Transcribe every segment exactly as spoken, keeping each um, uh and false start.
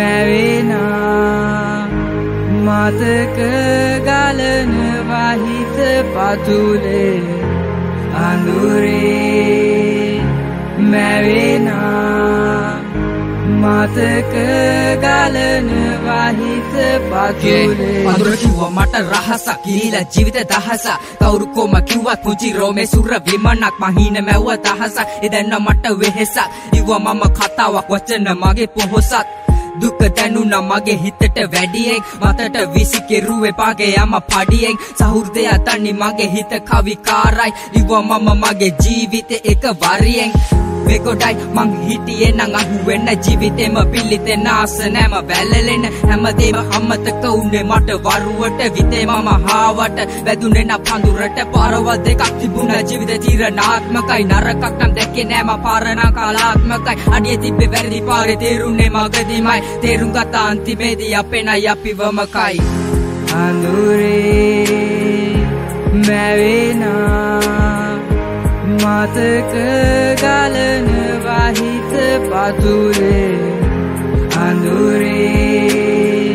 මැවෙනා මතක ගලන වහිත පතුලේ අඳුරේ මැවෙනා මතක ගලන වහිත පතුලේ අඳුර කිව්වා මට රහසක් ගිලිලා ජීවිත දහසක් කවුරු කොම කිව්වත් පුංචි රෝමේ සුර විමනක් මහින මැව්ව දහසක් එදැන්න මට වෙහෙසක් ඉව්වා මම කතාවක් වචන මගේ පොහොසත් දුක දැනුණා මගේ හිතට වැඩියෙන් මතට විසි කෙරුවේ පාගේ යම පඩියෙන් සහෘදය තනි මගේ හිත කවිකාරයි ඉව්වා මම මගේ ජීවිතේ එක වරියෙන් වෙකොඩයි මං හිටියේ නං අහුවෙන්න ජීවිතේම පිළිතෙන ආස නැම වැළලෙන හැමදේම අමතක උනේ මට වරුවට විතේ මම හාවට වැදුනේ න පඳුරට පාරවල් දෙකක් තිබුණා ජීවිතේ තීරණාත්මකයි නරකක් නම් දැක්කේ නෑ මම පාරණ කලාත්මකයි අඩිය තිබ්බේ වැරදි පාරේ තේරුනේ මගදීමයි තේරුම් ගත අන්තිමේදී අපේ නයි අපිවමකයි අඳුරේ මැවෙනා මතක ගලන වහිත පතුලේ අඳුරේ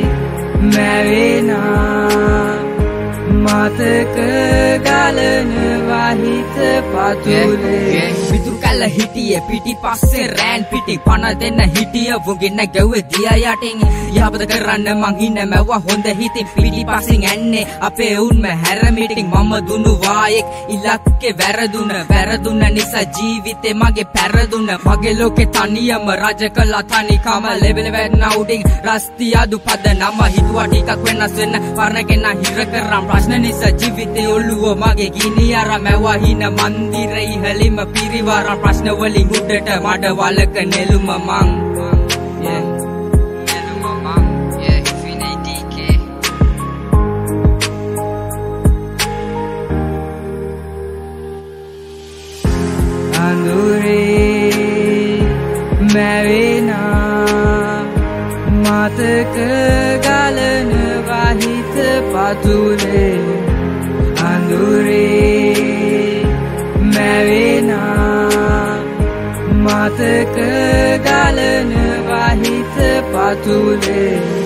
මැවෙනා මතක ගලන වහිත පතුලේ විදුරු කල්ල හිටියේ පිටිපස්සේ රෑන් පිටින් පණ දෙන්න හිටිය වුගින්න ගැව්වේ දියා යටින් යහපත කරන්න මං ඉන්න මැව්වා හොඳ හිතින් පිටිපස්සෙන් ඇන්නේ අපේ උන්ම හැරමිටින් මම දුනු වායෙක් ඉලක්කේ වැරදුන වැරදුන නිසා ජීවිතේ මගේ පැරදුන මගේ ලෝකේ තනියම රජ කළා තනිකම ලෙබල වැටෙන උඩින් රස්ති අදු පද නම හිතුවා ටිකක් වෙනස් වෙන්න පරණ කෙනා හිර කරන් ප්‍රශ්න නිසා ජීවිතේ ඔළුව මගේ ගිනි අර මැව්වා හින මන්දිරේ ඉහළින්ම පිරිවරන් ප්‍රශ්න වලින් උඩට මඩ වලක නෙළුම මං අඳුරේ මැවෙනා මතක ගලන වහිත පතුලේ අඳුරේ මැවෙනා මතක ගලන වහිත පතුලේ